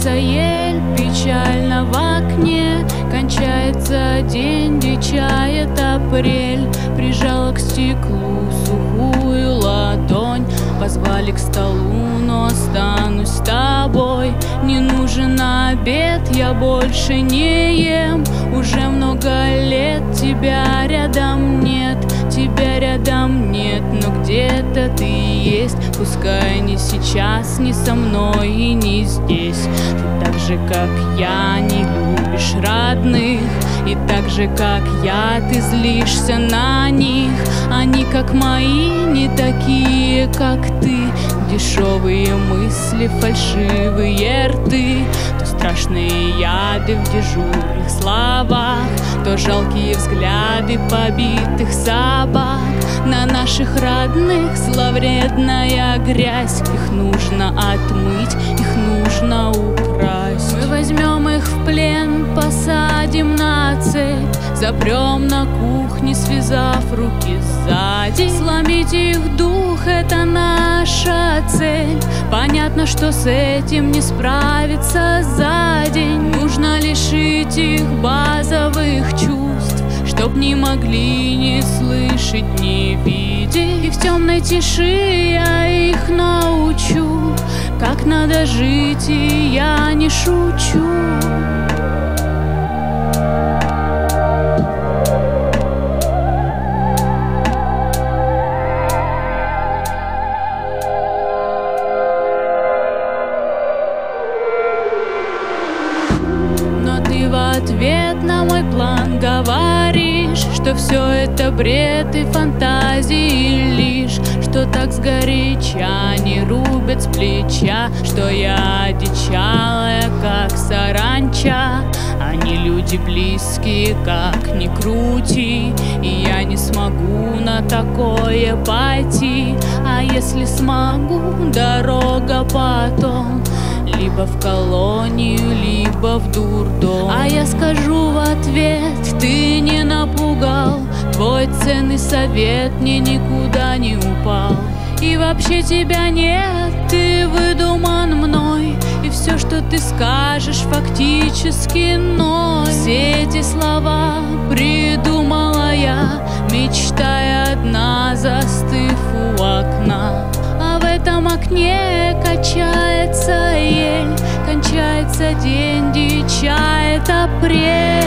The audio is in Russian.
Кончается ель печально в окне, кончается день, дичает апрель. Прижала к стеклу сухую ладонь, позвали к столу, но останусь с тобой. Не нужен обед, я больше не ем. Уже много лет тебя рядом нет, тебя рядом нет, но где-то ты есть. Пускай не сейчас, не со мной и не здесь. Ты так же, как я, не любишь родных, и так же, как я, ты злишься на них. Они, как мои, не такие, как ты. Дешевые мысли, фальшивые рты, то страшные яды в дежурных словах, то жалкие взгляды побитых собак. На наших родных зловредная грязь, их нужно отмыть, их нужно украсть. Мы возьмем их в плен, посадим на цепь, запрем на кухне, связав руки сзади. Сломить их дух — это наша цель. Понятно, что с этим не справиться за день. Нужно лишить их базовых чувств, чтоб не могли ни слышать, ни видеть. И в темной тиши я их научу, как надо жить, и я не шучу. В ответ на мой план говоришь, что все это бред и фантазии лишь, что так сгоряча не рубят с плеча, что я одичалая, как саранча. Они люди близкие, как ни крути, и я не смогу на такое пойти. А если смогу, дорога потом либо в колонию, либо в дурдом. А я скажу в ответ: ты не напугал, твой ценный совет мне никуда не упал. И вообще тебя нет, ты выдуман мной, и все, что ты скажешь, фактически ноль. Все эти слова придумала я, мечтая одна, застыв у окна. А в этом окне качается ель, кончается день, дичает апрель.